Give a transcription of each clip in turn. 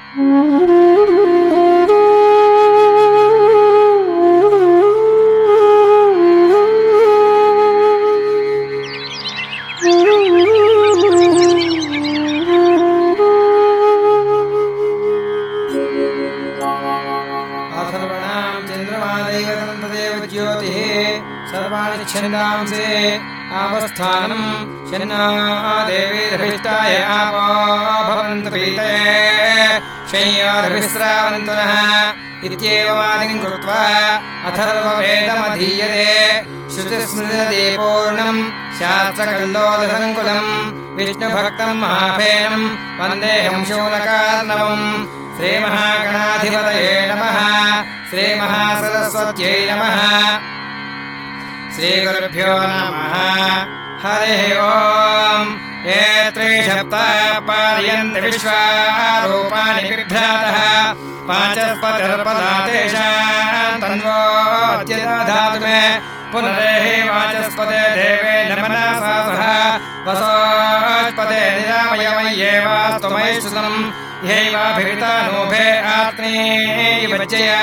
सर्वाणि छन्दांसि आवस्थानम् शन्ना देवीर्भिष्टाय आपो भवन्तु पीते शय्यार्विश्रावन्तु नः इत्येवमादिम् कृत्वा अथर्ववेदमधीयते श्रुतिस्मृतिर्दे पूर्णम् शास्त्रकल्लोलसङ्कुलम् विष्णुभक्तम् महाफेनम् वन्देऽहम् शूलकार्णवम् श्रीमहागणाधिपतये नमः श्रीमहासरस्वत्यै नमः श्रीगुरुभ्यो नमः हरिः ओम् ये त्रिसप्ताः पालयन्ति विश्वारूपाणि बिभ्रातः वाचस्पतिर्पदा तेषाम् तन्वोऽद्यदधातु मे पुनरेहि वाचस्पते देवेन मनसा सह वसोऽस्पते निरामयमय्येवास्तुमैश्रुतम् ह्यैवाभितानोभे आत्मेयवज्जया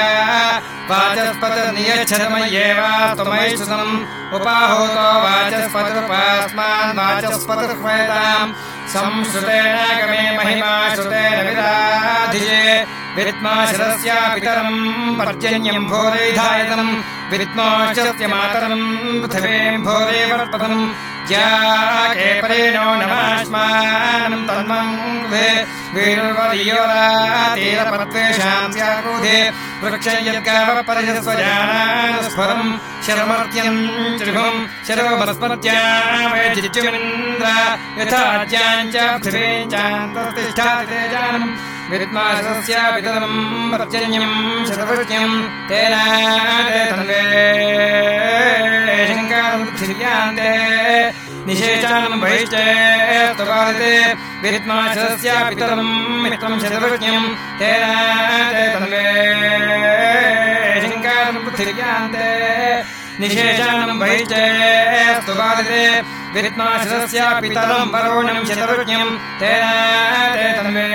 वाचस्पतिर्नियच्छतमय्येवास्तुमैश्रुतम् उपाहूतो वाचस्पतिरुपास्मान् वाचस्पतिर्ह्वेताम् संश्रुतेन गमे महिमा श्रुतेन विराधिजे विद्माशरस्य पितरम् पर्जन्यम् भूरिधायतम् विद्माशस्य मातरम् पृथिवीम् भूरिवर्पतम् ज्याके परेणो नमाश्मानम् तन्मम् कृधे वीर्वरीयोरातीरपद्वेषाम् स्याकृधे वृक्षयद्गावपरिजस्वजानानुस्फरम् शरमर्त्यम् त्रिभुम् शरोमस्मत्यावेजिजुमिन्द्र यथाज्याम् च पृथिवीम् चान्तस्तिष्ठाति तेजानम् विद्माशरस्य पितरम् पर्जन्यम् शतवृष्ण्यम् तेन ते तन्वे शङ्कारम् पृथिव्यान्ते निशेषानम् बहिश्चेत्तुपादिते विद्माशरस्य पितरम् मित्रम् शतवृष्ण्यम् तेन ते तन्वे शङ्कारम् पृथिव्यान्ते निशेषानम् बहिश्चेत्तुपादिते विद्माशरस्य पितरम् वरुणम् शतवृष्ण्यम् तेन ते तन्वे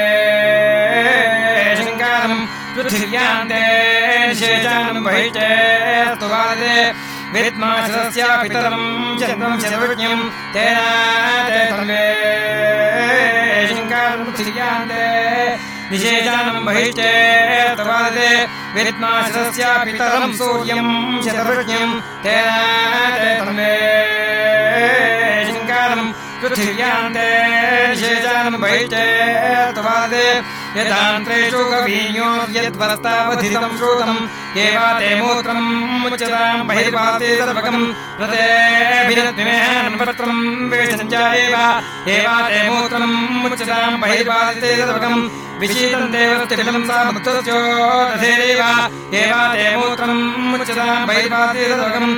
शङ्कारम् पृथिव्यान्ते निशेषानम् बहिश्चेत्तुपादिते विद्माशरस्य पितरम् चन्द्रम् शतवृष्ण्यम् तेन ते तन्वे शङ्कारम् पृथिव्यान्ते निशेषानम् बहिश्चेत्तुपादिते विद्माशरस्य पितरम् सूर्यम् शतवृष्ण्यम् तेन ते तन्वे शङ्कारम् पृथिव्यान्ते निशेषानम् बहिश्चेत्तुपादिते यदान्त्रेषु कवीयो यद्वरस्तावधितम् श्रुतम् एवाते मूत्रम् मुच्यताम् बहिर्वाते सर्वकम् रतेभिरद्विमेहान्वत्रम् वेषञ्जायेव एवाते मूत्रम् मुच्यताम् बहिर्वाते सर्वकम् विशीतम् देवस्तिफलम् सा मुक्तस्योदधेरेव एवाते मूत्रम् मुच्यताम् बहिर्वाते सर्वकम्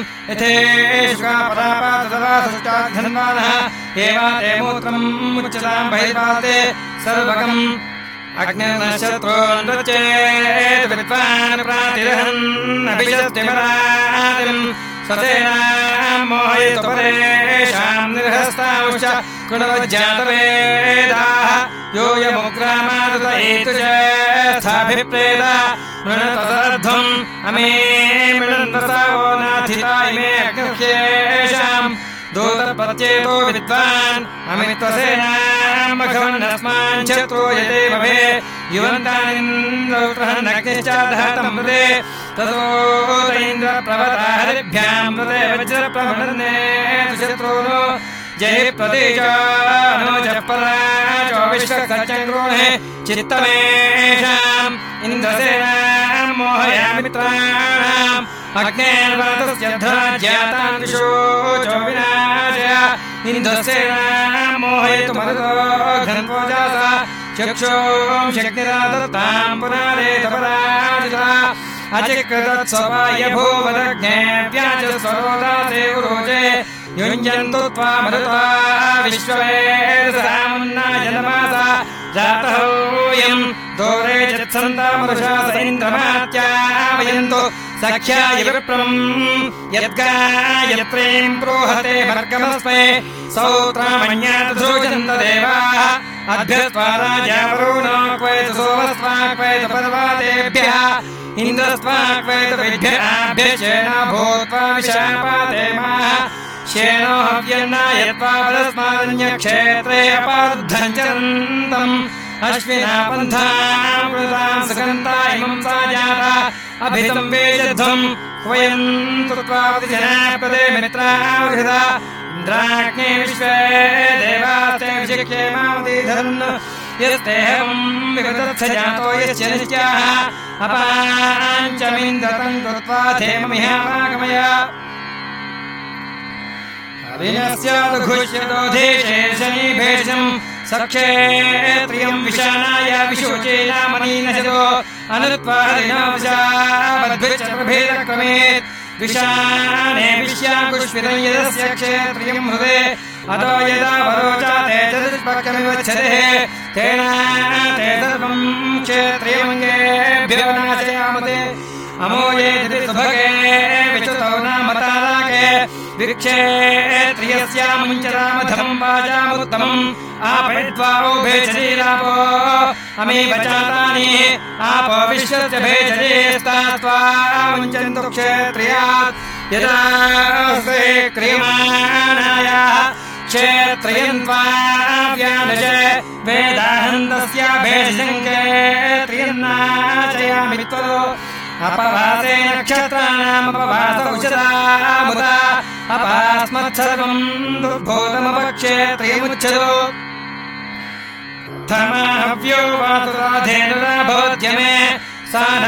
यथेष्कापरापातसरासुष्टाधन्वानः एवाते मूत्रम् मुच्यताम् बहिर्वाते सर्वकम् अग्निर्नक्षत्रोन् रचेत् विद्वान् प्रातिरहन्नभिषत्तिमरादिम् सतेनाम् मोहयतु परेषाम् निर्हस्तांश्च कृणवज्जातवेदाः योऽयमुग्रामादुत एतुजेस्थाभिप्रेता मृणतदर्ध्वम् अमे मृणन्वसावो नाथिता इमे अग्निह्येषाम् दूतप्रत्येतो विद्वान् अमित्वसेनाम् मघवन्नस्मान् शत्रो यदेव भे युवन्तानिन्द्रप्रहन्नग्निश्चादहतम् मृदे ततोत इन्द्रप्रवता हरिभ्याम् मृदे वज्रप्रभृन्ने शत्रूनो जय प्रदेशानो जपराचो विश्वकचङ्ग्रोहे चित्तमेषाम् इन्द्रसेनाम् मोहयामि मित्राणाम् अग्नेर्वातस्य ध्वजातान् विशोचो विनाशय इन्द्रसेनाम् मोहयतु मरुतो घन्वोजासा चक्षुं शक्तिरादत्ताम् पुनारेतपराजिता अचिकृतत्स्वपाय भूवदग्ने व्याचस्वरोदासे उरोचे युञ्जन्तु त्वा मरुत्वा विश्ववेदसामुन्नायनमासा जातोऽयम् दोरे चित्सन्तामरुषा स इन्द्रमात्यावयन्तु सख्याय विप्रम् यद्गायत्रीम् प्रोहते भर्गमस्मै सौत्रामण्यात् धृजन्त देवाः अभ्यस्त्वा राजावरुणो क्वैत सोमस्त्वा क्वैत पर्वतेभ्यः इन्द्रस्त्वा क्वैत विभ्याभ्यश्चेनो भूत्वा विशापाते माः श्येनो हव्यन्नायत्वा परस्मादन्यक्षेत्रे अपारुद्धञ्चरन्तम् अश्विना पन्थां कृतां सुगन्ता इमं सा जाता अभितं वेजध्वम् वयं तुत्वावतिजना प्रदे मित्रावृहृदा इन्द्राग्ने विश्वे देवास्ते विशिक्ष्ये मामतिधरन् यस्तेहं विवदत्स जातो यस्य नित्याः अपाञ्चमिन्द्रतं कृत्वा धेममिहामागमय अभिनस्यादघुष्यदोधेशे शनिभेषम् सक्षेत्रियं विशानाय विशोचेनामनीनशतो अनुत्वादिनावशावद्भिश्चप्रभेदक्रमेत् विशाने विश्याकुष्विदं यदस्य क्षेत्रियं हृदे अतो यदा वरोचाते चतुष्पक्षमिवच्छते तेन ते सर्वं क्षेत्रियमङ्गेभ्यो नाशयामते अमोये सुभगे विच्युतौ नाम ताराके विक्षेत्रियस्यामुञ्चरामधमं वाचामुत्तमम् आपयित्वा उभयशरीरापो अमीवचातानि आपो विश्वस्य भेषजेस्तात्वा मुञ्चन्तु क्षेत्रियात् यदा से क्रियमाणायाः क्षेत्रियन्त्वा व्यानश वेदाहन्तस्य भेषजङ्केत्रियन्नाशयामि त्वरो अपवासे नक्षत्राणामपवास उषदामुदा अपास्मत्सर्वं दुर्भोगमपक्षेत्रियमुच्यतो धर्माहव्यो वातुराधेनुरा भवत्यमे सा न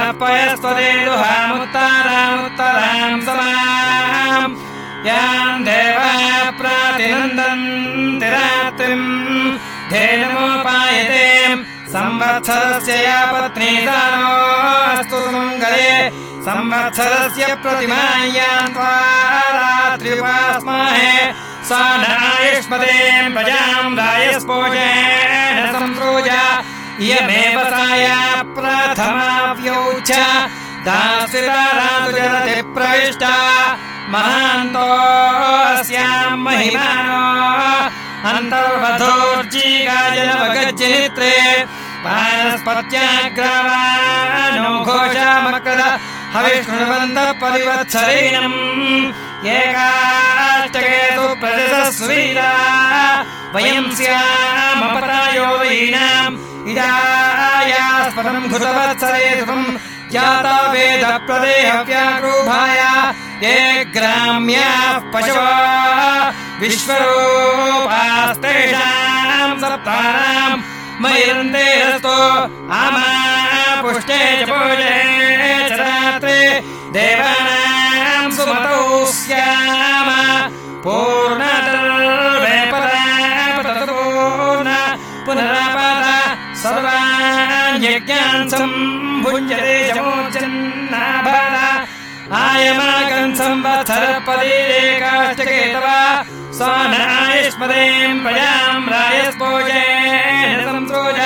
पयस्त्वदेदुहामुत्तरामुत्तरां समाम् यां देवाः प्रातिनन्दन्ति रात्रिम् धेनुमुपायते संवत्सरस्य या पत्नी दानोऽस्तु सुमङ्गले संवत्सरस्य प्रतिमायां त्वा रात्रिवास्महे सा नायुष्मदें प्रजां रायस्पोजेन सम्प्रोजा इयमेव साया प्रथमाव्यौच दास्वितारातुजरति प्रविष्टा महान्तोऽस्यां महिमानो अन्तर्वधोर्जीगाजनवगज्जनित्रे पानस्पत्याग्रावानो घोषामकर हविष्णुवन्तः परिवत्सरेणम् एकाष्टकेतु प्रजसस्वीरा वयं स्यामपरायो वैनाम् इदायास्पदम् घृतवत्सरे सुतम् जाता वेदप्रदेहव्याकृभाय ये ग्राम्याः पशवो विश्वरूपास्तेषां सप्तानां मयिरन्तेरस्तो आमा पुष्टे च पूजे च रात्रे देवानां सुमतौ स्याम पूर्णदर्वे परापतपूर्ण पुनरापत सर्वान् यज्ञान् सम्भुञ्जते चमोचन्नाभर आयमागन् संवत्सरपदीरेकाष्टके तव स्वानायुष्मदें प्रजां रायस्पोजेन संसोज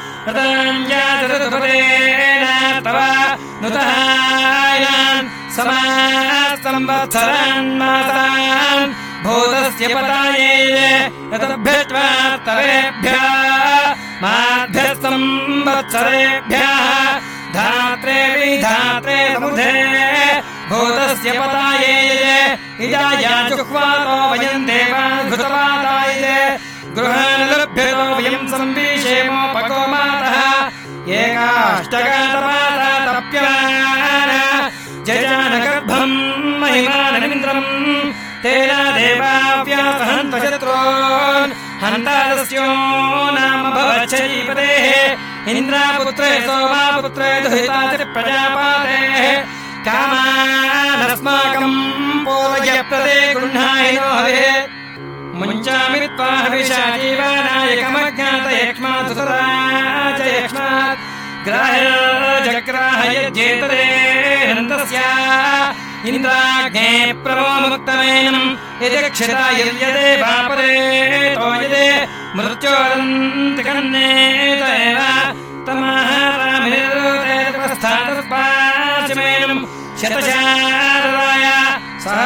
रतञ्जाचतुपदेन तव नुतहायान् समासंवत्सरान् मासान् भूतस्य पताये यतभ्यष्ट्वा तवेभ्यः माभ्यः संवत्सरेभ्यः धात्रे विधात्रे समुधे भूतस्य पताये इदाया जुह्वातो वयं देवान् घृतवाताय गृहान् लभ्यतो वयं संविशेमोपको मातः एकाष्टगातमाता तप्यमान जजानगर्भं महिमानमिन्द्रम् तेन देवाव्यासहन्तशत्रून् हन्तादस्यो नाम भवच्छरीपतेः इन्द्रापुत्रे सोमापुत्रे दुहिताति प्रजापातेः कामानस्माकम् पूरय प्रदे गृह्णायिनो हवे मुञ्चामि त्वा हविषा जीवानायकमज्ञात यक्ष्मात् सुतराज यक्ष्मात् ग्राह्यजग्राहयज्येतरे हन्तस्या इन्द्राग्ने प्रमोमुक्तमेनम् यजक्षिता यद्यदे वापरे तो यदे मृत्योरन्तिकन्नेत एव तमाहारामिरुते प्रस्थातस्पाचमेनम् शतशारदाय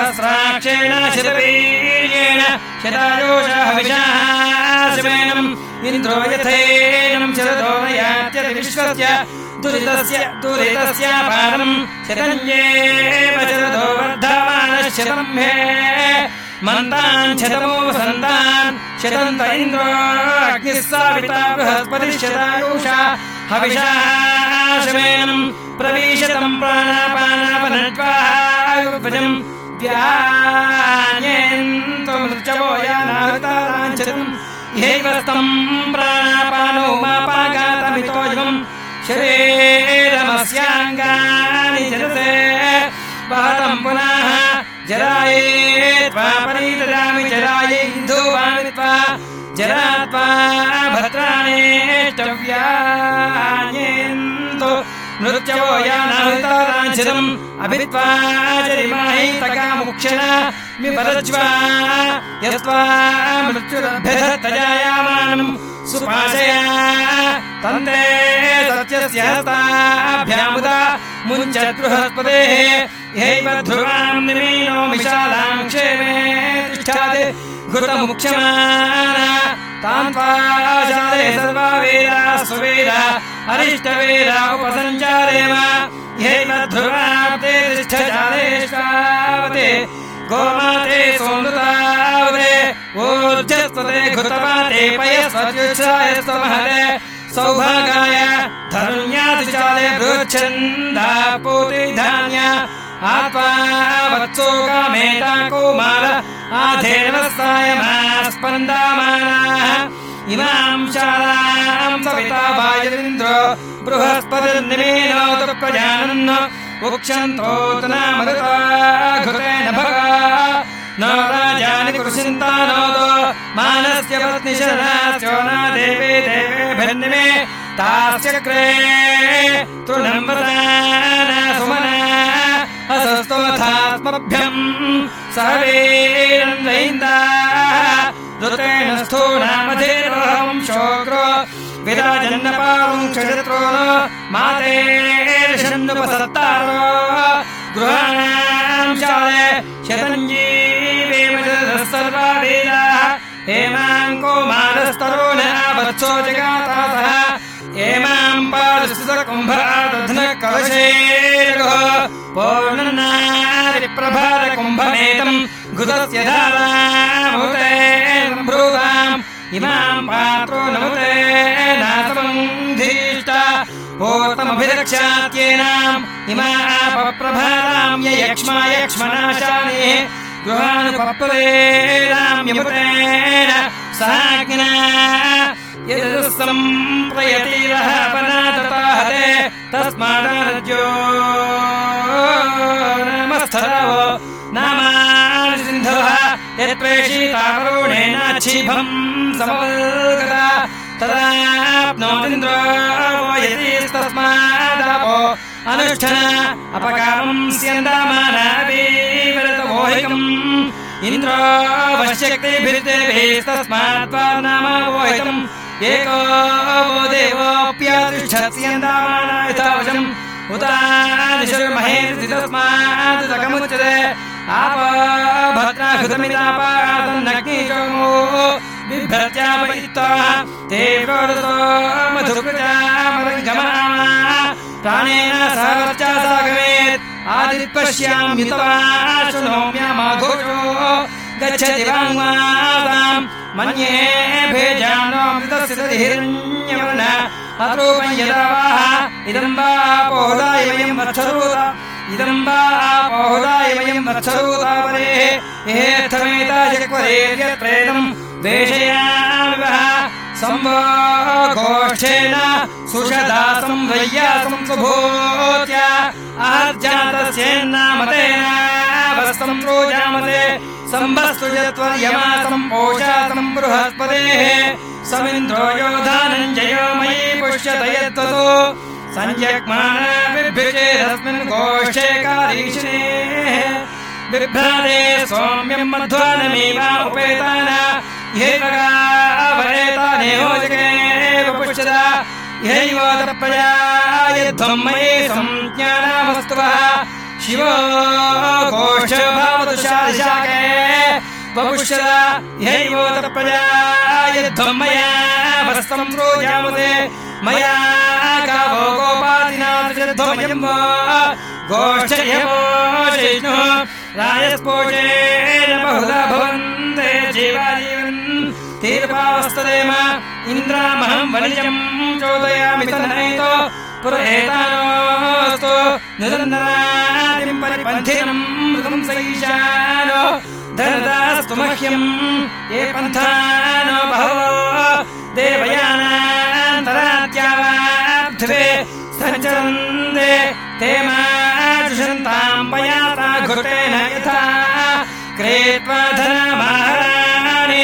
सहस्राक्षेण शतवीर्येण शतायोषः विशाचमेनम् इन्द्रो यथेनं शरदो न यात्यति विश्वस्य दुरितस्यापारम् शतन्येव शरदो वर्धमानः शतं हे मन्तान् शतमो वसन्तान् शतन्त इन्द्रो अग्निः साविता बृहस्पतिः शतायुषा हविषा शमेनं प्रवीशतं प्राणापानापनट्वायुर्भजम् व्यान्येन्तो मृत्यवो यानाहृताराञ्चतम् इहैवस्तं प्राणापानोमापागातमितोऽयम् शरीरमस्याङ्गानि जरते वहतं पुनः जराये त्वा परिददामि जराये इन्दुवानित्वा जरात्वा भद्राणेष्टव्यान्येन्तो मृत्यवो यानाहृताराञ्चतम् अभित्वा जरिमाहितकामुक्षणा विपरज्वा यस्त्वा मृत्युरभ्यधत्तजायामानम् सुपाशया तन्ते सत्यस्य हस्ताभ्यामुदा मुञ्चत् बृहस्पतेः यैव ध्रुवाम् निमीनो विशालां क्षेमे तिष्ठाति घृतमुक्ष्यमाना तान् त्वाशाले सर्वा वेदा सुवेदा अरिष्टवेदा उपसञ्चारेम यैव ध्रुवाप्ते तिष्ठजालेष्टावते गोमाते सोमृतावते ऊर्जस्वते घृतवाते पयस्वत्युत्सायस्वमहते सौभागाय धरुण्यातिचाले बृच्छन्दापूति धान्य आत्मा वत्सो कामेता कौमार आधेर्वस्तायमास्पन्दामानाः इमां शालां सविता वायुरिन्द्रो बृहस्पतिर्निमीनोतु प्रजानन् उक्षन्तोत नामृता घृतेन भगा न राजानि कुरुचिन्तानोदो मानस्य पत्निशनास्यो न देवे देवेभिर्निमे तास्यग्रे तृणम्बताना सुमना असस्तोथात्मभ्यम् सहवीरन्द्रैन्दाः ऋतेन स्थूनामधेर्वहं शोक्रो विराजन्नपारुं क्षशत्रो न मातेर्षन्नुपसत्तारो गृहाणां शाले शतञ्जीवेम सर्वा वेदाः हेमाङ्को मानस्तरो न वत्सो जगातासः हेमां पादुस्तकुम्भादध्नः कवशेरुः पूर्णनारिप्रभारकुम्भमेतम् घृतस्य धारामुते सम्भ्रूताम् इमां पात्रो नमुते नासमन्धीष्टा पूर्तमभिरक्षात्येनाम् इमापप्रभारां यक्ष्मा यक्ष्मनाशानि गृहानुपप्रेणां यमुतेन साग्ना यदुस्सम्प्रयतिरः पनादताहते तस्मादर्जो नमस्थरावो नामानि सिन्धवः यत्प्रेषिता वरुणेनाच्छिभम् समवल्गता तदाप्नोतीन्द्रो यतिस्तस्मादापो अनुष्ठन अपकामं स्यन्दामानाभिवरतमोहिकम् इन्द्रो वश्यक्तिभिर्देभिस्तस्मात् नामवोहितम् एको वो देवोऽप्यतिष्ठत्स्यन्दामानायथावशम् उतानिशुर्महेर्तितस्मादुदकमुच्यते आप भद्राघृतमिदापादन्नग्निशोमो बिभ्रत्यापयित्वा ते प्रोदतो मधुकृतामरङ्गमामा प्राणेन सहवर्चा सागमेत् आदित्पश्याम् युतवा शृणोम्यामाघोषो गच्छति वाङ्मासाम् मन्ये भेजामृतस्य हिरण्यवर्ण अतरूपं यदा वाह इदं वा पोहदाय वयं वत्सरूता इदं वा पोहदाय वयं वत्सरूतावरेः येऽर्थमेता जगवरेर्यत्रेदं वेषयामि वः संवोघोष्ठेन सुषदासं वय्यासं सुभूत्या आहर्जातस्येन्नामतेन वस्तं रोजामते संवस्तु यत्वर्यमासं पोषासं बृहस्पतेः समिन्द्रो योधानञ्जयो मयि पुष्यत यत्ततो संजग्माना बिभ्यजेरस्मिन् गोष्ठे कारीशिनेः बिभ्राते सौम्यं मध्वानमेवा उपेतान येवगावरेतानेहो जगेव पुष्यता यैवोतप्रजा यध्वं मयि संज्ञानामस्तु वः शिवो गोष्ठभावतु शालिशाके वपुष्यता यैवोतप्रजा यध्वं मया वस्तम्रोजामुदे मया गावो गोपादिना त्रिजध्वमयम् वा गोष्ठयमोषिष्णुः रायस्पोषेण बहुधा भवन्ते जीवाजीवन् तीर्पावस्तदेम इन्द्रामहं वनिजम् चोदयामि तन्नयतो पुरहेतानोऽस्तु निरन्दनादिं परिपन्थिनं मृगं सैशानो धनदास्तु मह्यं ये पन्थानो बहवो देवयानान्तरात्यावाप्तवे सञ्चरन्ते ते माजुषन्तां पयाता घृतेन यथा क्रेत्वा धनमाहराणि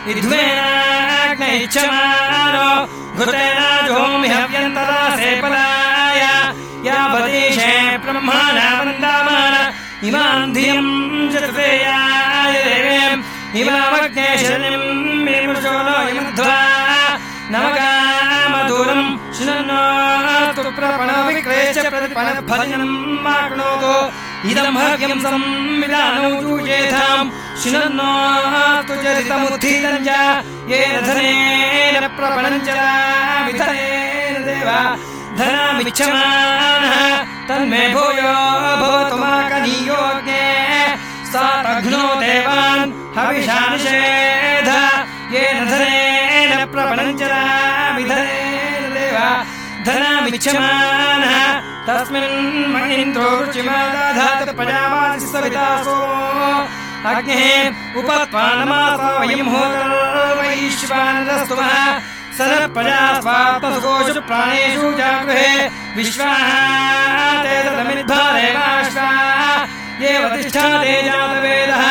विध्वेनाग्नैच्छमानो घृतेन जोमि हव्यन्तरासे पलाय यावदेशे ब्रह्माणा वन्दामान इमां धियं चतुर्वेयाय देवीम् इमामग्ने शरणिं विमृशो नो यमध्वा नवगामदूरं शृण्वन्तु प्रपणो विक्रेश्च प्रतिपणफलिनं माक्नोतु इदं हव्यं संविधानो यूयेथां शृण्वन्तु चरितमुत्थितं च येन धनेन प्रपणं च विधनेन देवा धनामिच्छमानः तन्मे भूयो भवतु माकनीयोऽग्ने सातघ्नो देवान् हविषानिषेध येन धनेन प्रपणञ्चरामिधनेन देवा धनामिच्छमानः तस्मिन् महीन्द्रो रुचिमादाधात प्रजावासि सवितासो अग्नेः उपत्वानमासा वयं होतर्वैश्वानरस्तुमः सर प्रजास्वात्मसुकोषु प्राणेषु जागृहे विश्वाते तदमिद्भारेवाश्वा ये वतिष्ठाते जातवेदः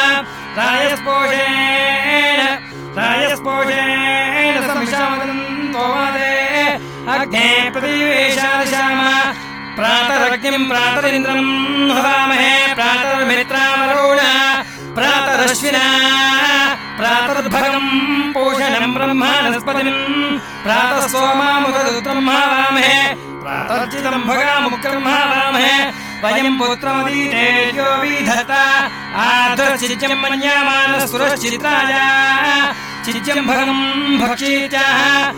रायस्पोषेण समिषामदन्तो वादे अग्ने प्रतिवेशादशाम प्रातरग्निं प्रातरिन्द्रं हवामहे प्रातर्मित्रामरुण प्रातरश्विना प्रातर्भगं पोषणं ब्रह्माणस्पतिं प्रातः सोमामुदरुत्रं हवामहे प्रातर्चितं भगामुक्रं हवामहे वयं पुत्रमदीते यो विधता आधर्चित्यं मन्यमानसुरश्चित्राय चित्यं भगं भक्षीत्याः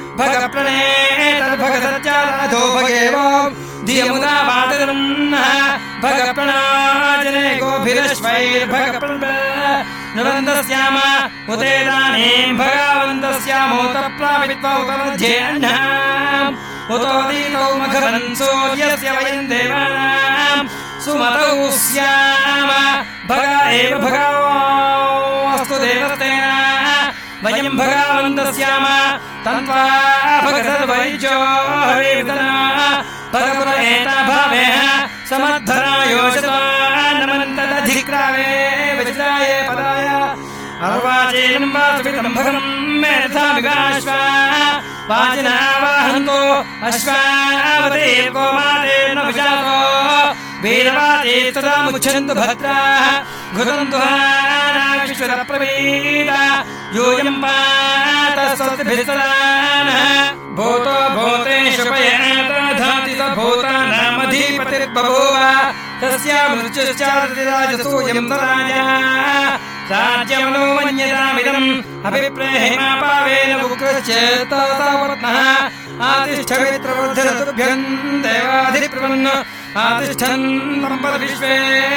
भगप्रणेतर्भगसच्चाराधो भगेवो धियमुदा वादरन्नः भगप्रणोजने गोभिरश्वैर्भगप्रण नवन्दस्याम उतेदानीं भगावन्दस्यामोत प्रापित्वा उत मध्ये अह्नाम् उतोदीतौ मघवन् सूर्यस्य वयं देवानां सुमतौ स्याम भगा एव भगावस्तु देवतेन वयं भगावन्तस्याम तन्त्वा भगसर्वैजो हरिविदना भगपुर एता भावेः समद्धरायोषता नमन्तदधिक्रावे वज्राय पदाय अर्वाचीनं वासुपितं भगं मेधा विगाश्वा वाजिनावाहन्तो अश्वावतीर्को मातेर्न विजातो वीरवातीर्तदा मुच्छन्तु भद्राः घृतन्तु हानाविश्वरप्रवीता यूयं पातः स्वस्तिभिस्तदानः भूतो भूतेषु पयेतधाति स भूतानामधिपतिर्बभूव तस्यामृत्युश्चारति राजसूयं तराजा राज्यमनो मन्यतामिदम् अभिप्रेहिमापावेन उग्रश्चेतसावर्त्नः आतिष्ठवित्रवृद्धिरतुभ्यं देवाधिप्रवन् आतिष्ठन् विश्वे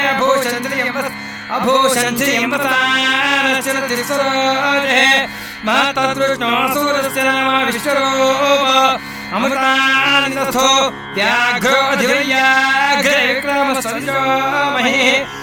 अभूषन्त्रियम्बतारश्चिरतिसरोजे महतदृष्णोऽसूरस्य नाम विश्वरूप अमृतानिदस्थो व्याघ्रो अधिव्याघ्रे विक्रमस्वरिजो महि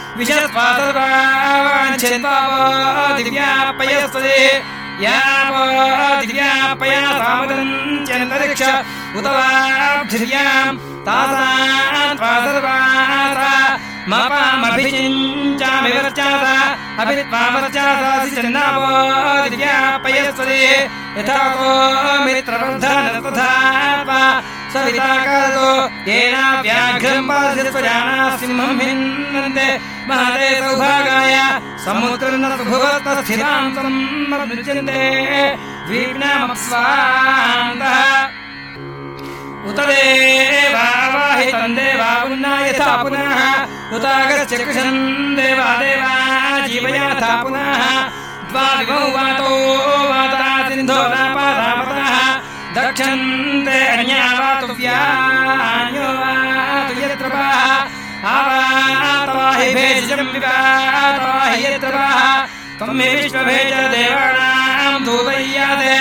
विशस्वासर्वाञ्छेन्तावो दिव्यापयस्ते यावो दिव्यापया सामदञ्चन्तरिक्ष उत वाब्धिर्यां तासां त्वा सर्वासा मपामभिचिञ्चामि वर्चासा अभित्वा वर्चासासि चन्नावो दिव्यापयस्ते यथा को मित्रवर्धन तथा सविताकारो येन व्याघ्रं बाधिस्वजाना सिंहं हिन्नन्ते महते सौभागाय समुद्रं भुवतस्थिरां सम्मृज्यन्ते द्वीप्नामप्स्वान्तः उत देवावाहितं देवा पुनः यथा पुनः उतागस्य कृशं देवा देवा जीवयाथा पुनः द्वाविमौ वातो वाता सिन्धो नापादापतः दक्षन्ते अन्यावातुव्यान्यो वातु यत्र वाः आवातवाहि भेषजं विवातवाहि यत्र वाः त्वं मे विश्वभेज देवानां दूतय्याते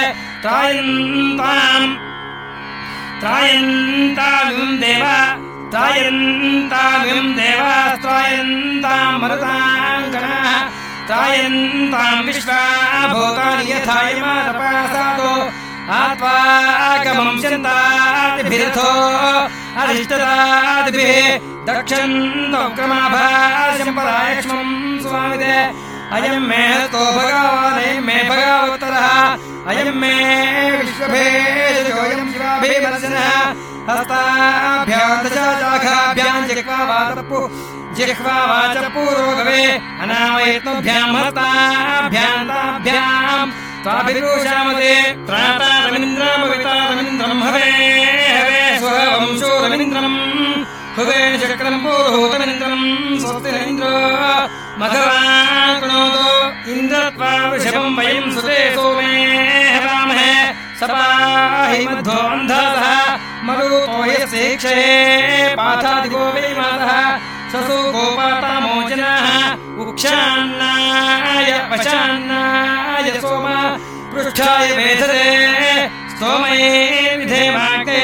त्रायन्तामिं देवास्त्रायन्तां मरुतां गणाः त्रायन्तां विश्वाभूतानि यथा यमातपासादो आत्वागमं चन्तादिभिरथो अरिष्टदादिभिः दक्षन्तो क्रमाभाष्यं परायक्ष्मं स्वामिदे अयं मे हस्तो भगवान् मे भगवत्तरः अयं मे विश्वभेदोऽयं शिवाभिमर्शनः हस्ताभ्यां दशाशाखाभ्यां जिह्वा वाचपूरोगवे अनामयत्नुभ्यां हस्ताभ्यां ताभ्यां स्वाभिरूषामते त्रातारमिन्द्रं हवे हवे स्ववंशो रमिन्द्रम् हुवे चक्रं पूर्वोतमिन्द्रं स्वस्ति न इन्द्रो मघवान् कृणोतु इन्द्रत्वा वृषभं वयं सुते सोमे हवामहे सपाहि मध्वोऽन्धः मरुतो यस्य क्षये पाठादिवो वै मातः ससु गोपातामोचनाः उक्षान्नाय वशान्नाय सोम पृष्ठाय वेधते स्तोमये विधेमाके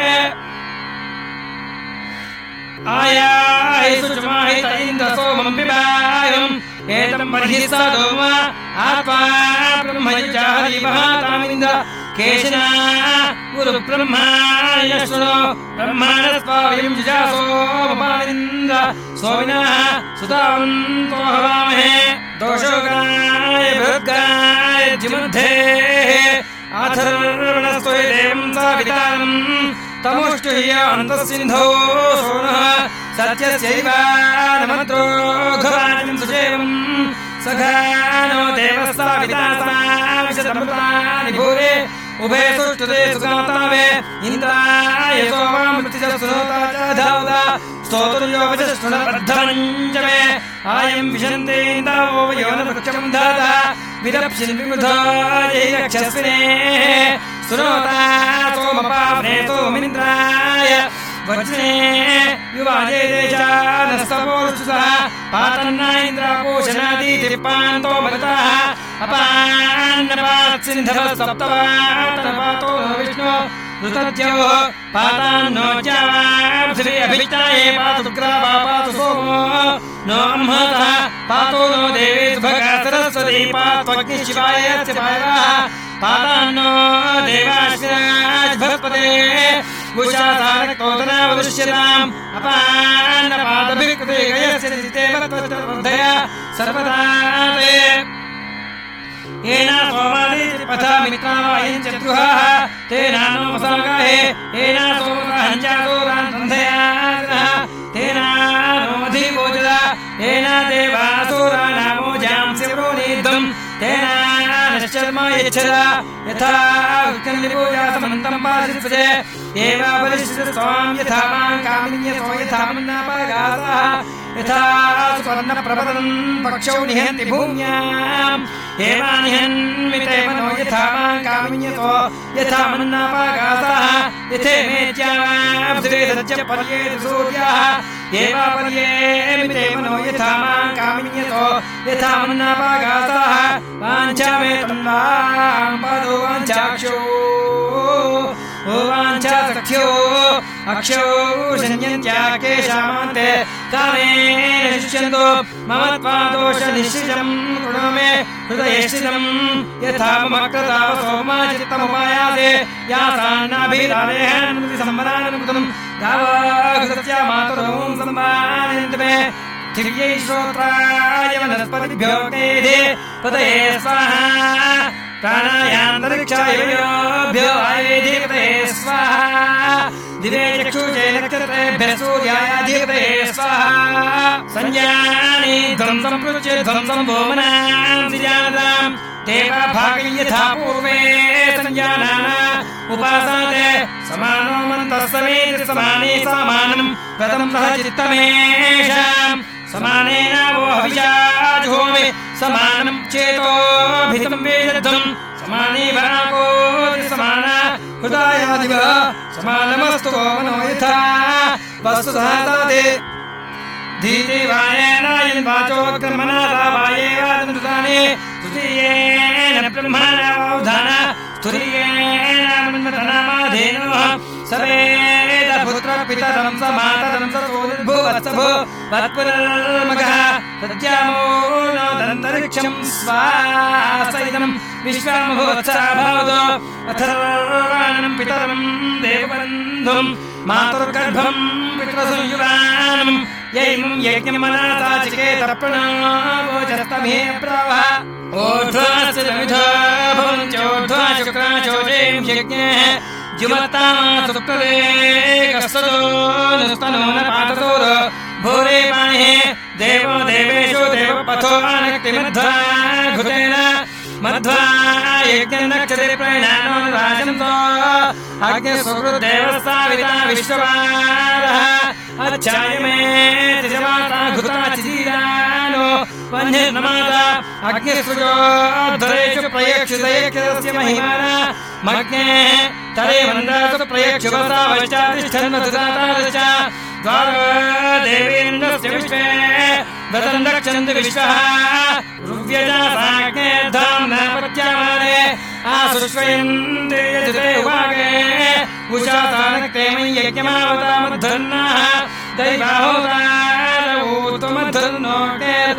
आयाहि सुषमाहित इन्द्र सोमं पिबायम् एतं बर्हिस्सा दोम आत्मा ब्रह्मयुजाहरि महातामिन्द्र केशिना गुरु ब्रह्माय शृणो ब्रह्माणस्वायं जुजासो मपानिन्द्र सोमिनः सुतावन्तो हवामहे दोषोगाय भृगाय जिमध्ये आथर्वणस्त्वय देवं सावितारम् तमुष्टुह्य अन्तःसिन्धौ सोनः सत्यस्यैव नमद्रो घवाचं सुचेवम् सघानो देवस्तावितासाविशतमृतानि भूरे उभे सुष्टुते सुगातावे इन्द्राय सोमामृतिजसुनोता च धावदा स्तोतुर्यो वचस्तुनबद्धमञ्चमे आयं विशन्ते इन्द्रावो वयोनवृक्षं धाता विरप्सिन् विमुधायै यक्षस्विनेः सुनोता सोमपावने सोमिन्द्राय वज्रे युवाजे देशानस्तपोरुषः पातन्ना इन्द्रापोषणादितिपान्तो मरुताः अपान्नपात्सिन्धव सप्तवातनपातो विष्णु ऋतज्यो पातान्नो ज्यावापृथिवी अभिष्टाये पातु ग्रावा पातु सोमो नो अम्हतः पातो नो देवी सुभगा सरस्वती पात्वग्निः शिवायस्य पायवाः पातान्नो देवाश्विनाज बृहस्पते उषासारक्तोदनावदृश्यताम् अपान्नपादभिकृते गयस्य देवत्ववर्धया सर्वदा ते येना सोमादिति पथा मित्रावायं चतुर्हाः तेनानो मसागाहे येना सोमसाहञ्चासोरान् सन्धयाग्रः तेनानोऽधिगोचरा येना देवासुरानामोजां शिवरोनिद्धम् तेना नश्चर्मा यच्छदा यथा विकल्लिपूजा समन्तं पाशित्वजे एवापरिष्ठित स्वां यथा मां कामिन्यसो यथा मन्नापगासाः यथा स्वर्णप्रपतनं पक्षौ निहन्ति भूम्याम् एवानिहन्मिते मनो यथा मां कामिन्यसो यथा मन्नापगासाः यथेमेत्यापृथिवे सत्यपर्येति सूर्याः एवापर्येमिते मनो यथा मां कामिन्यसो यथा मन्नापगासाः वाञ्छामे तन्वां पदो वाञ्छाक्षो वाञ्छा सख्यो अक्षो शन्यन्त्याकेशामान्ते कामेन शिष्यन्तो मम त्वादोषनिश्चितं कृणो मे हृदयेश्चितं यथा मम कृताव सोमाचित्तमुपायासे यासान्नाभिरादेहन्मुति सम्मदानमुदं गावाघृतस्या मातुरों सम्मानयन्तु मे दिव्यै श्रोत्राय वनस्पतिभ्यो तेधे पतये स्वाहा प्राणायान्तरिक्षाय योभ्यो आयुधीपतये स्वाहा दिवे चक्षुषे नक्षत्रेभ्यः सूर्यायाधिपतये स्वाहा संज्ञानि ध्वंसं पृच्छे ध्वंसं भूमनां सिजानताम् देवा भागं यथा पूर्वे संजानाना उपासते समानो मन्तः समेति समाने समानं गतं सह चित्तमेषाम् समानेन वो हविषाजुहोमि समानं चेतोभितं वेदध्वम् समाने वराकोति समाना उदायादिव समानमस्तु मनो यथा वस्तुतः ताते धीतिवायेन यन्वाचोऽग्रमनाथा वायेवादनुतानि तृतीयेन ब्रह्मणावधान स्तुरीयेन मन्मथनामाधेनोः सवेदपुत्रपितरं स मातरं स सोऽभुवत्सभो वत्पुरर्मगः प्रत्यामो नोदन्तरिक्षं स्वासैदं विश्वामभुवत्साभावतो अथर्वाणं पितरं देवबन्धुं मातुर्गर्भं पितरसंयुवानं यैमं यज्ञमनाताचिकेतर्पणोचस्तमे ब्रावः ओध्वास्य समिधो भवन्त्योध्वा शुक्राचोजें यज्ञः जुमत्तामा सुप्रदे कस्ततो नुस्तनो न पाततोर भूरे पाणिः देवो देवेषु देवपथो अनक्तिमध्वा घृतेन मध्वा यज्ञनक्षत्रे प्रणानो राजन्तो अग्निसुहृद्देवस्ताविता विश्ववारः अच्छायमे तिजमाता घृता चिजीरानो वह्निर्नमाता अग्निसृजोद्धरेषु प्रयक्षितयक्षस्य महिमाना मग्ने तरे मन्दासु प्रयक्षुवसा वश्चातिष्ठन्वसुदातादश्च द्वारो देवेन्द्रस्य विश्वे व्रतं रक्षन्तु विश्वः ऋव्यजासाग्नेर्धाम्ना प्रत्यामाने आसुष्वयन्ते यजते उवागे उषासानक्ते मयि यज्ञमावतामद्धन्नाः दैवाहोतारवूतमद्धन्नोग्नेर्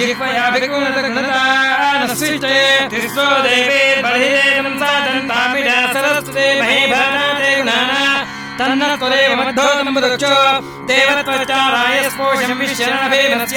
जिह्वयाभिगुणतघ्नतानस्विष्टे तिस्रो देवेर्बलिदेवं सादन्तामिडा सरस्वते महीभानाते गुणाना तन्नत्वदेव मद्धोतमुदक्षो देवत्वचाराय स्पोषं विश्वनाभिमस्य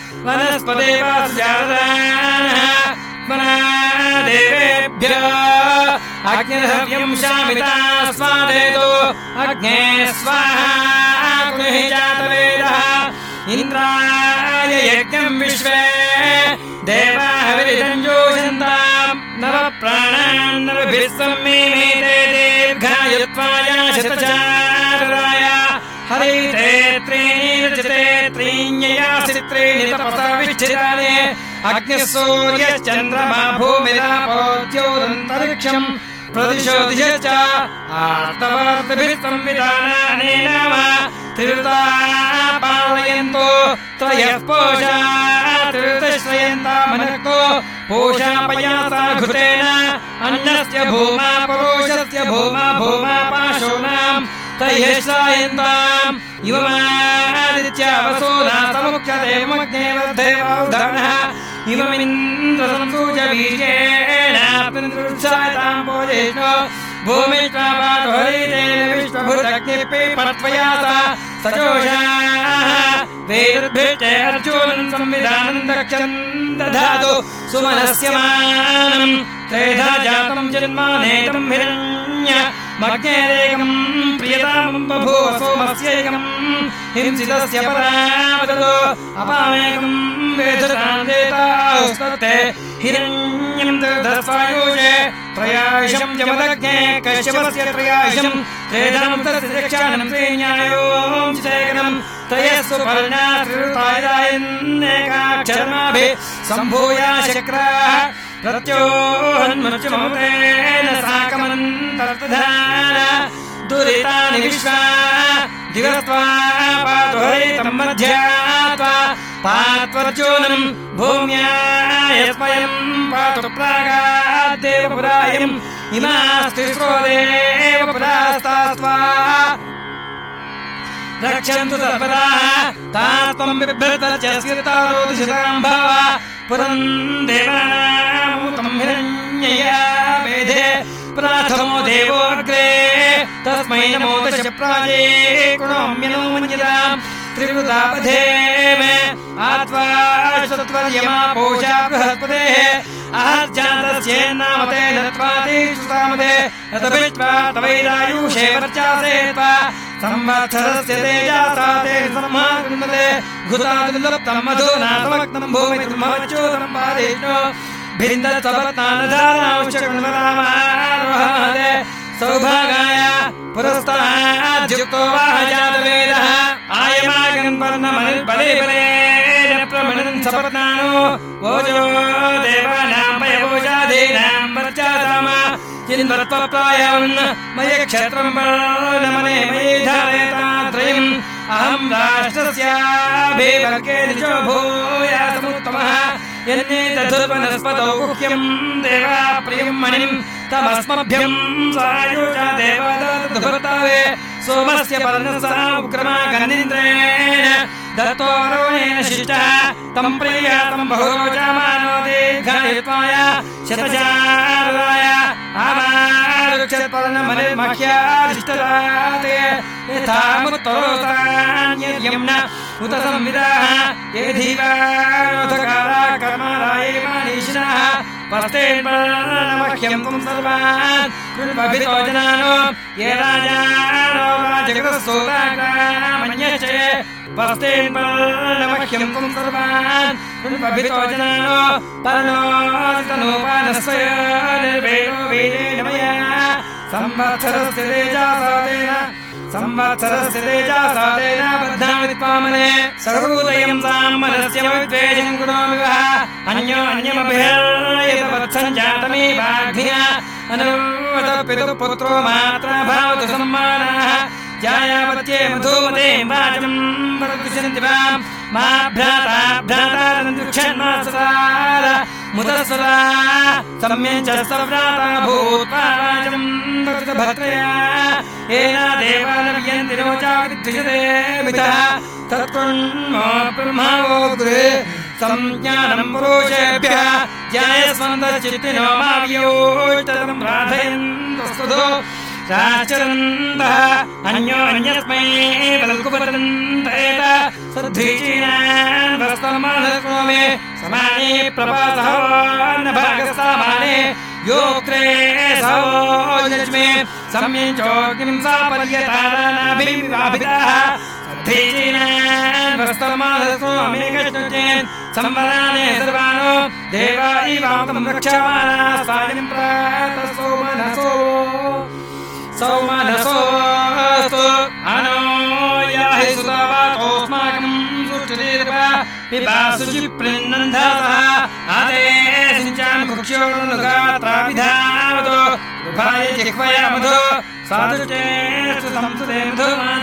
वनस्पदेवासुजारदानः मना देवेभ्यो अग्निर्हव्यं शामिता स्वादेतो अग्ने स्वाहा कुहि जातवेदः इन्द्राय यज्ञं विश्वे देवाः विरिदञ्जोषन्तां नवप्राणान् नवभिः सम्मीमीते दीर्घायुत्वाय शतचाराय हरिते त्रीणि रचिते त्रीण्ययासि त्रीणि तपसा विच्छिदानि अग्निः सूर्यश्चन्द्रमा भूमिरापोद्योदन्तरिक्षम् प्रदिशो दिशे च आर्तवार्तिभिः संविधानानि नाम त्रिवृता पालयन्तो त्रयः पोषा त्रिवृतश्रयन्तामनक्तो पोषापयासा घृतेन अन्नस्य भूमा परोषस्य भूमा भूमा पाशोनाम् तैः श्रायन्ताम् इवमादित्यावसोना समुख्यते मग्ने वर्धेवावधानः इममिन्द्रसंसूजबीजेन पितृक्षायताम् भोजेष्णो भूमिष्ठापातो हरितेन विश्वभूतग्निपीपत्वयासा सजोषाः वेदुर्भिष्टे अर्जुनम् संविधानम् दक्षम् दधातु सुमनस्य मानम् त्रेधा जातम् जन्मानेतम् हिरण्य मग्नेरेकम् प्रियताम् बभूव सोमस्यैकम् हिंसितस्य परावदतो अपामेकम् वेधताम् देतास्तत्ते हिरण्यम् दर्धस्वायुषे त्रयायुषम् जमदग्ने कश्यपस्य त्रयायुषम् त्रेधाम् तस्य दक्षानम् त्रीण्यायोम् चिशेखरम् त्रयस्सु पर्णा त्रिरुतायदायन्नेकाक्षरमाभिः सम्भूया शक्राः प्रत्योहन्मनुष्यममुतेन साकमन्तर्तधान दुरितानि विश्वा दिवस्त्वा पातु हरितम् मध्यात्वा पात्वर्चूनम् भूम्याय स्वयम् पातु प्रागाद्देवपुरायम् इमास्तिस्रो देवपुरास्तास्त्वा रक्षन्तु सर्वदा तात्वम् बिभ्रतश्चितारोदिशिताम् भव पुरम् देवानामुतम् हिरण्यया वेधे प्राथमो देवोऽग्रे तस्मै नमो दश प्राजे कुणोम्यनो मन्यताम् त्रिवृतापधे मे आत्वा सत्वर्यमा पोषा बृहस्पतेः आहर्जातस्येन्नामते नत्वातीश्रुतामते रतभिष्ट्वा तवैरायुषे वर्चासे त्वा संवत्सरस्य तेजासा ते सम्मा गृह्णते घृतादिलुप्तम् मधुना समक्तम् भूमिर्मवच्योतम् पादेष्णो भिन्दत्सपत्नानधारांश्चक्रमरामारोहते सौभागाय पुरस्ताद्युक्तो वाहजातवेदः आयमागन् पर्णमनिर्बले बलेन प्रमणन् सपत्नानो ओजो देवानां वयवोषाधीनां वर्चासाम चिन्वत्वप्रायवन् मयि क्षेत्रम् वर्णमने मयि धारयतात्रयम् अहम् राष्ट्रस्याभिवर्गे निजो भूयासमुत्तमः यन्नेतधुर्वनस्पतौ गुह्यम् देवा प्रियम् मणिम् तमस्मभ्यम् सायुजा देवदुभृतावे सोमस्य पर्णसा उग्रमा गन्निन्द्रेण दत्तो रोणेन शिष्टः तम् प्रियातम् बहुरोचमानो दीर्घायुत्वाय शतजाराय आमारुक्षत्पर्णमनिर्मह्याधिष्ठदाते यथामुत्तरोसान्यर्यम्न उत संविदाः ये धीवारोधकारा कर्माराये मानीषिणः पस्तेन्पर्णमह्यम् तुम् सर्वान् कृण्वभितो जनानो ये राजानो राजगतस्तोताग्रामण्यश्च पस्तेन्पर्णमह्यम् तुम् सर्वान् कृण्वभितो जनानो पर्णोदितनोपानस्वय निर्वेदो वेदेन मया संवत्सरस्य तेजासादेन बद्धामित्पामने सर्वोदयम् सामनस्य विद्वेषम् गुणोमि वः अन्योन्यमभिर्यतवत्सञ्जातमेवाग्निना अनुवतपितुः पुत्रो मात्रा भवतु सम्मानाः जायावत्ये मधुमते वाचम् वरदुषन्ति वाम् मा भ्राता भ्रातारन्दुक्षन्मासदार मुदस्वरा सम्यञ्च सव्राता भूत्वा वाचम् भद्रया येना देवानव्यन्ति रोचाविद्विषते मितः तत्कुण्मो ब्रह्मावो गृहे संज्ञानम् पुरुषेभ्यः ज्ञायस्वन्दश्चित्तिनो माव्योष्टम् राधयन्तस्तुतो राचरन्तः अन्योन्यस्मै बलकुपतन्तेत सद्धीचीनान् वस्तमानस्मोमे समाने प्रपासः भागस्तामाने योक्त्रे सवोजज्मे सम्यञ्चोऽग्निं सापर्यतारानाभिविवाभिताः सद्धीचीनान् वस्तमानस्मोमे कष्टुचेन् संवराने सर्वानो देवा इवातम् रक्षमाणाः सायं प्रातः सौमनसोऽस्तु अनो याहि सुतावातोऽस्माकम् सुष्ठुतीर्वा पिबासुचिप्रिन्नन्धातः आते सिञ्चामि कुक्ष्योर्नुगात्राभिधावतो रुभाय जिह्वया मधु साधुश्चेस्तु संसुते मधुमान्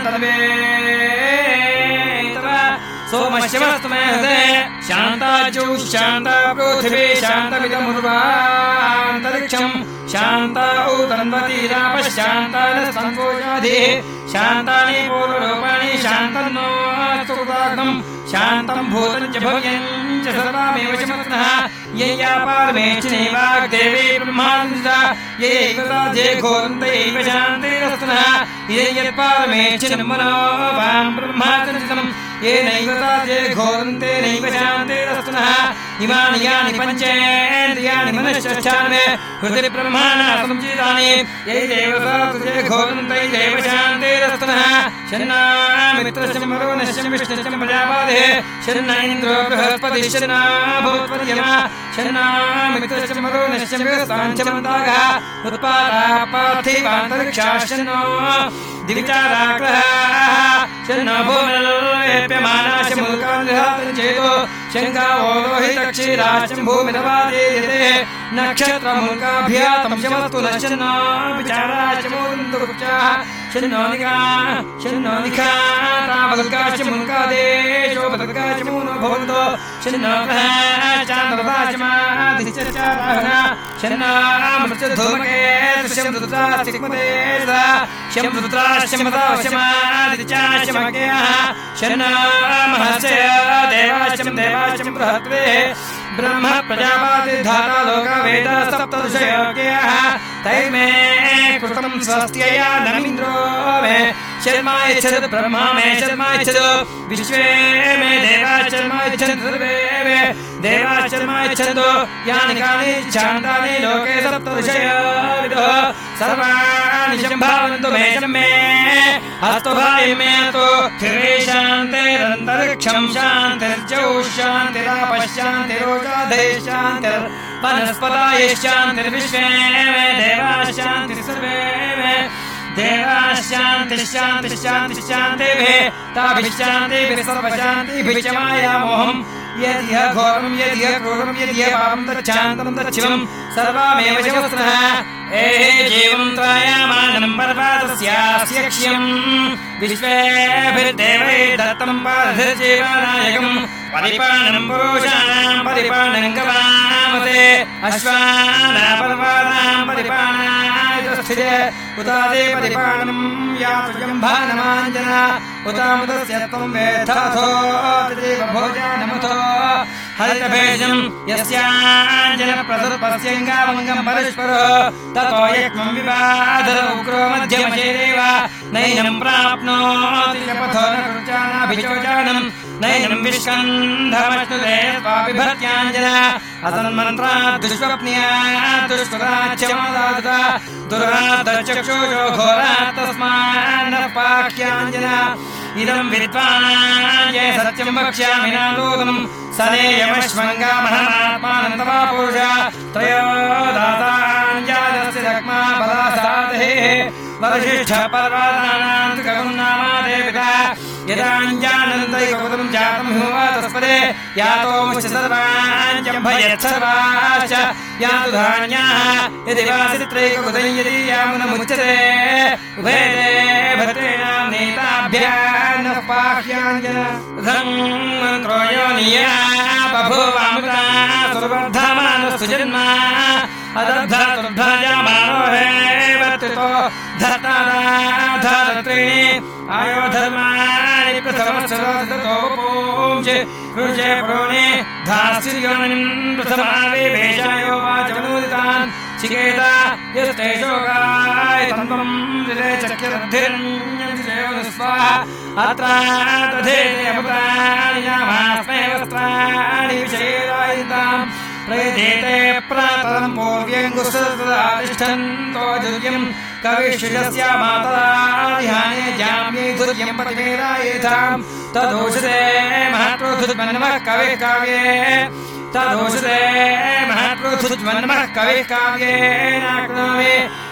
तद्वेतव सोमश्यमस्तु मे हृदे शान्ताज्यौ शान्ता पृथिवी शान्तमिदमुर्वान्तरिक्षम् शान्ता ऊतन्वतीरापश्शान्ता न सन्तोषाधिः शान्तानि पूर्वरूपाणि शान्तन्नो सुकृताग्नम् शान्तम् भूतम् च भव्यम् च सर्वामेव चमत्नः यय्यापारमेच्छिने वाग्देवी ब्रह्मानन्दिता ययैव साध्ये घोरन्तैव शान्तिरस्तनः यय्यत्पारमेच्छिनम् मनोभाम् ब्रह्माचरितम् येनैव साध्ये घोरन्ते नैव शान्तिरस्तनः इमानि यानि पञ्चेन्द्रियाणि मनश्चान्मे हृदि ब्रह्माणा संचितानि यैदेव साध्ये घोरन्तैव शान्तिरस्तनः शन्नामित्रश्च वरुणश्च विष्णुश्च प्रजापतिः शन्न इन्द्रो बृहस्पतिः शन्ना भूत्पर्यमा शन्नामित्रश्च वरुणश्च विष्णुश्च मन्दागः उत्पाता पार्थिवान्तरिक्षाः शन्नो दिविचाराग्रहाः शन्नो भूमिर्वेप्यमानाश्च मुल्कान् चेतो शङ्कावो लोहितक्षीराश्च भूमिरवादेयते नक्षत्रमुल्काभ्यातं शमस्तु नश्चन्नो विचाराश्च मूर्धुरुचाः शन्नो निखातावल्काश्च मुल्कादेशो बदल्काश्च मूनो भवन्तो शन्नो ग्रहाश्चान्द्रदाश्चमादिश्चाराहना शन्नो मृत्युधूमकेतु शमरुद्राश्चिक्मतेजा शमरुद्राश्चमदाश्चमादिश्चाश्चमकेयः शन्नो महर्षय देवाश्चम देवाश्चम बृहत्वे ब्रह्म प्रजापतिर्धाता लोका वेदा सप्तदशयोग्यः तैर्मे कृतम् स्वस्त्यया नमिन्द्रो मे शर्मा यच्छतु ब्रह्मा मे शर्मा यच्छतु विश्वे मे देवाः शर्मा यच्छन्तु सर्वे मे देवाः शर्मा यच्छन्तु यानि कानि शान्तानि लोके सप्तदशयोविदुः सर्वाणि शम्भावन्तु मे शम्मे अस्तु भाय मे तु स्थिरे शान्तिरन्तरिक्षम् शान्तिर्जौ शान्तिरापश्शान्तिरोषाधैः शान्तिर्वनस्पतयः शान्तिर्विश्वे मे देवाः शान्तिः सर्वे मे देवाः शान्तिः शान्तिः शान्तिः शान्तिभिः ताभिः शान्तिभिः सर्वशान्तिभिः च मायामोहम् यदिह घोरं यदिह क्रूरं यदिह पापं तच्छान्तं तच्छिवं सर्वमेव शवस्नः एहे जीवं त्रायामानं पर्वतस्यास्यक्ष्यम् विश्वेभिर्देवैः दत्तं पादधीर्जीवनायकम् परिपाणं पुरुषाणां परिपाणं गवामते अश्वानां पर्वतानां परिपाणाय स्थिते उतादे परिपाणं यातु जम्भानमाञ्जना उतामुदस्य त्वं वेत्थाथो तदेव भोजानमथो हरितभेजं यस्याञ्जनप्रसुरपस्यङ्गामङ्गं परस्परो ततो यक्ष्मं विवाधर उग्रो मध्यमशेरेव नैनं प्राप्नोति पथो न कृचानाभिचोचानं नैनं विष्कन्धमश्नुते स्वाभिभर्त्याञ्जना असन्मन्त्रा दुष्स्वप्न्या दुष्कृताच्यमादादुता दुर्गादचक्षुषो घोरा तस्मान्नः पाक्ष्याञ्जना इदं विद्वान् ये सत्यं वक्ष्यामि नालोकम् सनेयमश्वङ्गामहमात्मानन्दमा पुरुष त्रयोदाताञ्जातस्य रक्मा बलासादेः वरिष्ठः पर्वतानां त्रिकगुं नामादे पिता यदाञ्जानन्तैककुतं जातं हुवा तस्पदे यातोमुश्च सर्वाञ्जम्भयत्सर्वाश्च यातु धान्याः यदि वासित्रैककुतं यदि यामुनमुच्यते उभयते भद्रेणां नेताभ्यान्नः पाह्याञ्जना मन्त्रो योनिया बभूवामृता सुरवर्धमानस्तु जन्मा अदर्धतुर्धजामानो हे वर्तितो धतादाधरत्रीणि आयो धर्माणि प्रथमस्सरोदतो पुंसे कृषे प्रोणे धास्ययोनिं प्रथमावेशयो वाचमुदितान् चिकेता यस्ते शोकाय तन्वं दिले चक्ररद्धिरन्यं स्वाहा अत्र तथेते अमृतानि यामास्मै वस्त्राणि विषयेदायिताम् प्रयधेते प्रातरं पूर्व्यङ्गुसृतिष्ठन्तो दुर्यं कविश्रियस्य मातरा ध्याने जाम्ये दुर्यं प्रतिमेरायेथां तदोषते महत्प्रोधुज्मन्मः कविः काव्ये तदोषते महत्प्रोधुज्मन्मः कविः काव्येनाक्नोमि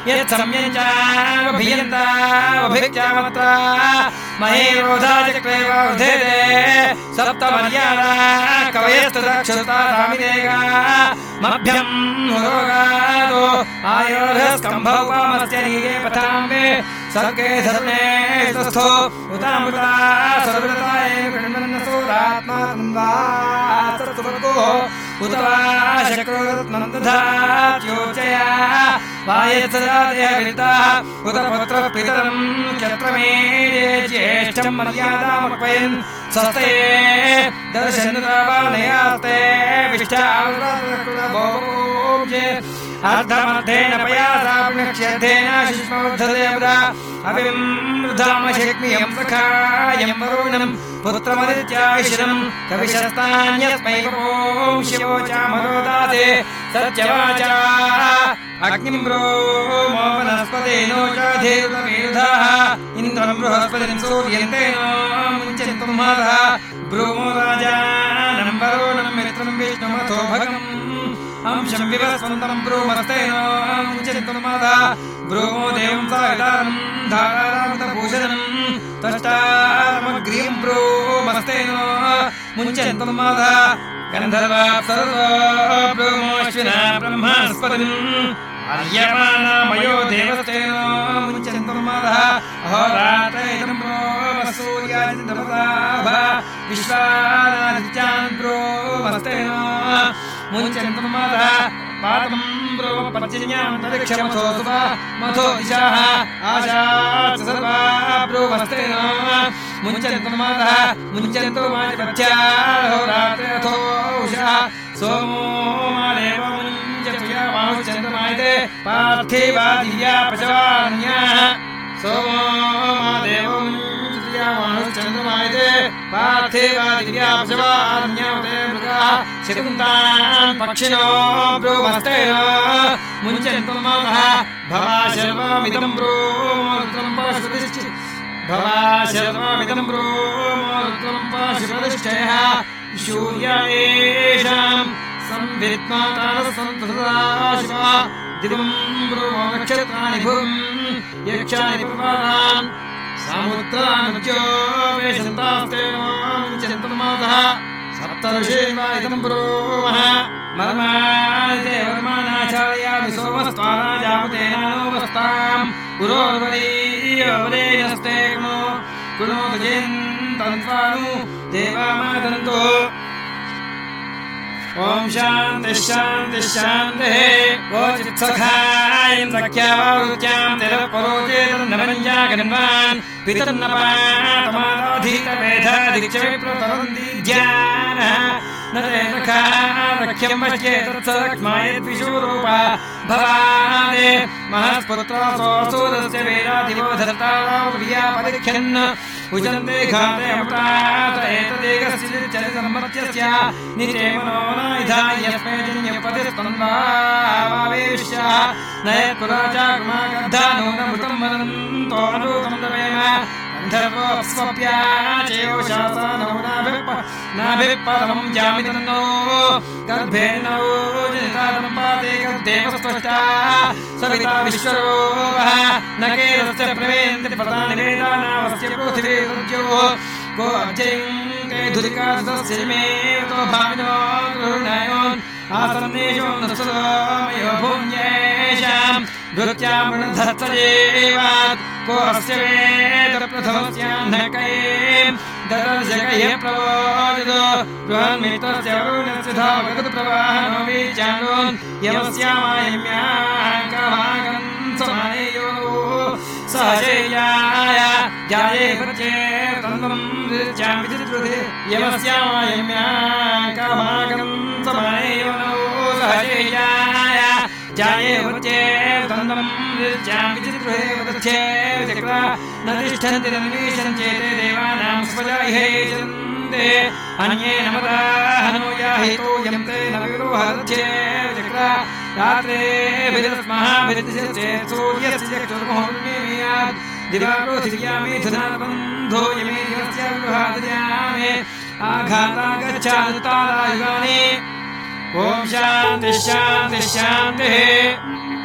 यत्सम्यञ्चाभियन्ताभिक्ष्यामत्रा महेरोधाचक्रे वा वृधेते सप्तमर्यादा कवयस्तदक्षुता रामिदेगा मभ्यं रोगादो आयोधस्कम्भौ वामस्य नीगे पथाम्बे सर्गे धर्मे तस्थो उतामृता सर्वृताय कृण्वन्नसोरात्मा तन्वातर्तुवर्गो उत वा शक्रोरत्नन्दधात्योचया वायत्सदा देहविदिताः उत पुत्रः पितरं चत्रमेये ज्येष्ठं मर्यादामर्पयन् स्वस्ते दर्शनुरावालयास्ते विष्ठावृतभोजे अर्धमर्धेन पयासापिणक्ष्यर्थेन शिष्मवर्धदेवदा अविं वृधामशक्मियं सखायं वरुणं पुत्रमदित्याशिरं कविशस्तान्यस्मै शिवोचामरोदासे सत्यवाचा अग्निं ब्रोमो वनस्पतेनो चाधेरुतमेरुधाः इन्द्रं बृहस्पतिं सूर्यन्तेनो मुञ्चन्तु मातः ब्रूमो राजानं वरुणं मित्रं विष्णुमथो भगम् अंशं विवस्वन्तं ब्रूमस्तेनो मुञ्चन्तु मातः ब्रूमो देवं सावितारं धारारामृतभूषणं तष्टामग्रीं ब्रूमस्तेनो मुञ्चन्तु मातः गन्धर्वाप्सरसो ब्रूमोऽश्विना ब्रह्मस्पतिम् आर्यमानामयो देवस्तेनो मुञ्चन्तु मातः अहोरात्रैतं ब्रूमः सूर्यादित्यमृताभ विश्वानादित्यान् ब्रूमस्तेनो मुञ्चन्तु मातः पातं ब्रूम पर्जन्यान्तरिक्षमथो सुवा मथो दिशाः आशात् सर्वा ब्रूमस्तेनो मुञ्चन्तु मातः मुञ्चन्तु मादिपथ्याहोरात्रयथो उषः सोमो मादेव मुञ्चतु यामाहुश्चन्तु मायते पार्थिवा दिव्या पशवान्याः सोमो मादेव मुञ्चतु यामाहुश्चन्तु मायते पार्थिवा दिव्या पशवान्यावते मृगाः शकुन्तान् पक्षिणो ब्रूमस्तेनो मुञ्चन्तु मातः भवाशर्वमिदं ब्रूमोरुत्रं पशुतिष्ठि भवाशर्वमिदं ब्रूमोरुत्रं पशुप्रतिष्ठयः शूर्य येषां संविद्मातारः सन्तु सदा शिवा दिवं ब्रूमो नक्षत्राणि भुवं यक्षाणि पर्वतान् समुद्रानुज्यो वेशन्तास्तेनो मुञ्चन्तु मातः सप्त तरुषेन्वा इदं पुरोमः मर्माणिते वर्माणाचार्यामि सोमस्त्वाराजापुतेनानोपस्ताम् पुरोर्वरीयोरेणस्ते कृणोतु चिन्तन्त्वानु देवामादन्तो ॐ शान्तिः शान्तिः शान्तिः वोचित्सखायं सख्यावृत्यां तिरपरोचेतन्नपञ्चागन्वान् पितर्नपातमादाधीतवेधादिक्षविप्रतरन्दीध्यानः न ते सखा सख्यं पश्येतत्सक्ष्मायद्विषूरूपा भवादे महस्पुत्रासोऽसूरस्य वेदाधिपो धर्ताप्रिया परिख्यन् उचन्ते घाते अमृतात् एतदेकस्य चरितम्मत्यस्य निते मनो नायधाय यस्मै जन्यपतिस्तन्वावेश्यः नयत्पुराचाकुमागद्धानो नमृतं वदन्तो अनूतं दवेम गन्धर्वोऽप्स्वप्याचयो शासनौ नाभिपरमं जामितन्नो गर्भेणो जनितादम्पाते गर्देवस्त्वष्टा सविता विश्वरूपः न केरस्य प्रवेन्ति प्रदानि वेदानावस्य पृथिवी को अब्जयङ्के धुरिकासस्य मेतो भाविनो गृह्णायोन् आसन्नेषु नसुमयो भूम्येषां भृत्यामृणधत्सजेवात् को अस्य वेदप्रथमस्यान्नकये ददर्शकये प्रवोदितो बृहन्मित्रस्य वरुणस्य धावगतप्रवाहनो वीचारोन् यमस्यामायम्याङ्कभागं समानेयो सहचेयाय जाये प्रचेतन्वं ऋचां विचित्रुधे यमस्यामायम्याङ्कभागं समानेयो सहचेयाय जाये प्रचेतन्वं ऋचां विचित्रुधे वदच्छे विचक्रा न तिष्ठन्ति तन्वीशन्त्येते देवानां स्वजाह्येषन्ते अन्ये नमता हनो याहितो यन्ते न विरोहदच्छे विचक्रा रात्रे विदस्महाभिर्दिशे सूर्यस्य चक्षुर्मोर्मियात् दिवाप्रोथिर्यामि धुनाबन्धो यमे दिवस्य विभादयामे आघाता गच्छादुतारायुगानि ॐ शान्तिः शान्तिः शान्तिः